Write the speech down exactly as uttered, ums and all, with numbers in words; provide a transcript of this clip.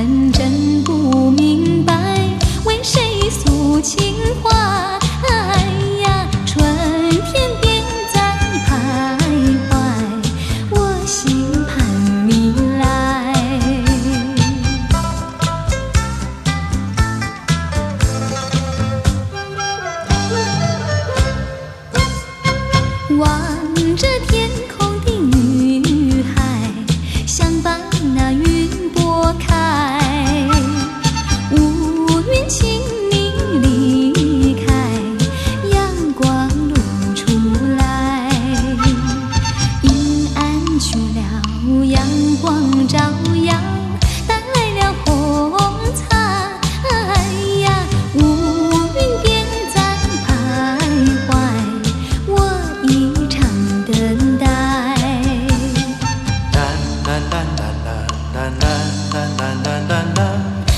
人真不明白，为谁诉情话？哎呀，春天便在徘徊，我心盼你来。望着天空的女孩，想把那云拨开，乌云请你离开，阳光露出来。阴暗去了，阳光照耀，带来了红彩。哎呀，乌云便在徘徊，我一场等待。 啦啦啦啦啦啦啦啦啦啦啦。